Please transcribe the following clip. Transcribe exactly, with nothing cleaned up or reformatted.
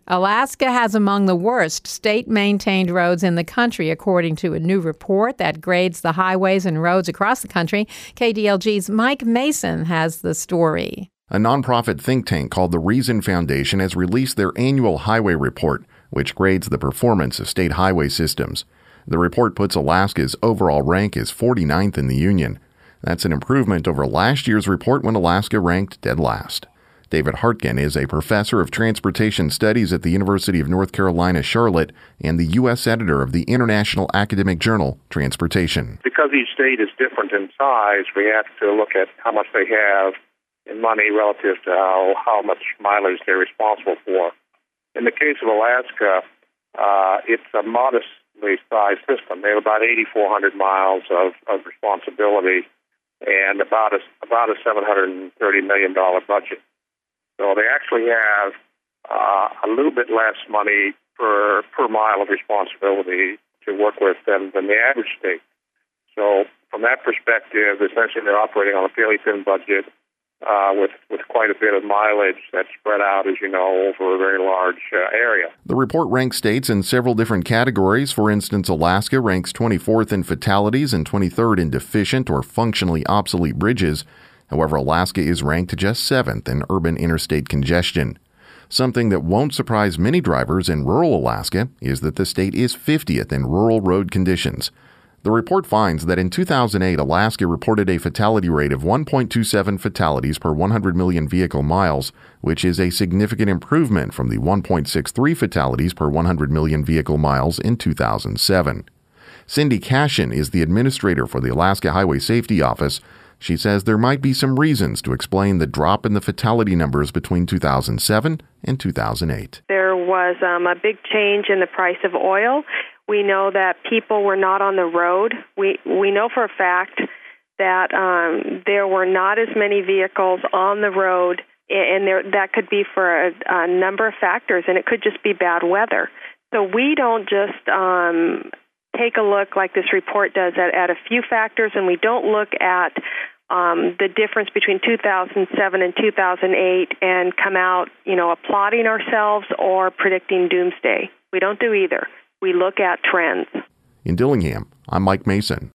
Alaska has among the worst state-maintained roads in the country, according to a new report that grades the highways and roads across the country. K D L G's Mike Mason has the story. A nonprofit think tank called the Reason Foundation has released their annual highway report, which grades the performance of state highway systems. The report puts Alaska's overall rank as forty-ninth in the union. That's an improvement over last year's report when Alaska ranked dead last. David Hartgen is a professor of transportation studies at the University of North Carolina, Charlotte, and the U S editor of the International Academic Journal, Transportation. Because each state is different in size, we have to look at how much they have in money relative to how, how much mileage they're responsible for. In the case of Alaska, uh, it's a modestly sized system. They have about eighty-four hundred miles of, of responsibility and about a, about a seven hundred thirty million dollars budget. So they actually have uh, a little bit less money per per mile of responsibility to work with than, than the average state. So from that perspective, essentially they're operating on a fairly thin budget uh, with, with quite a bit of mileage that's spread out, as you know, over a very large uh, area. The report ranks states in several different categories. For instance, Alaska ranks twenty-fourth in fatalities and twenty-third in deficient or functionally obsolete bridges. However, Alaska is ranked just seventh in urban interstate congestion. Something that won't surprise many drivers in rural Alaska is that the state is fiftieth in rural road conditions. The report finds that in two thousand eight, Alaska reported a fatality rate of one point two seven fatalities per one hundred million vehicle miles, which is a significant improvement from the one point six three fatalities per one hundred million vehicle miles in two thousand seven. Cindy Cashin is the administrator for the Alaska Highway Safety Office. She says there might be some reasons to explain the drop in the fatality numbers between two thousand seven and two thousand eight. There was um, a big change in the price of oil. We know that people were not on the road. We we know for a fact that um, there were not as many vehicles on the road, and there, that could be for a, a number of factors, and it could just be bad weather. So we don't just um, take a look like this report does at, at a few factors, and we don't look at um, the difference between two thousand seven and two thousand eight and come out, you know, applauding ourselves or predicting doomsday. We don't do either. We look at trends. In Dillingham, I'm Mike Mason.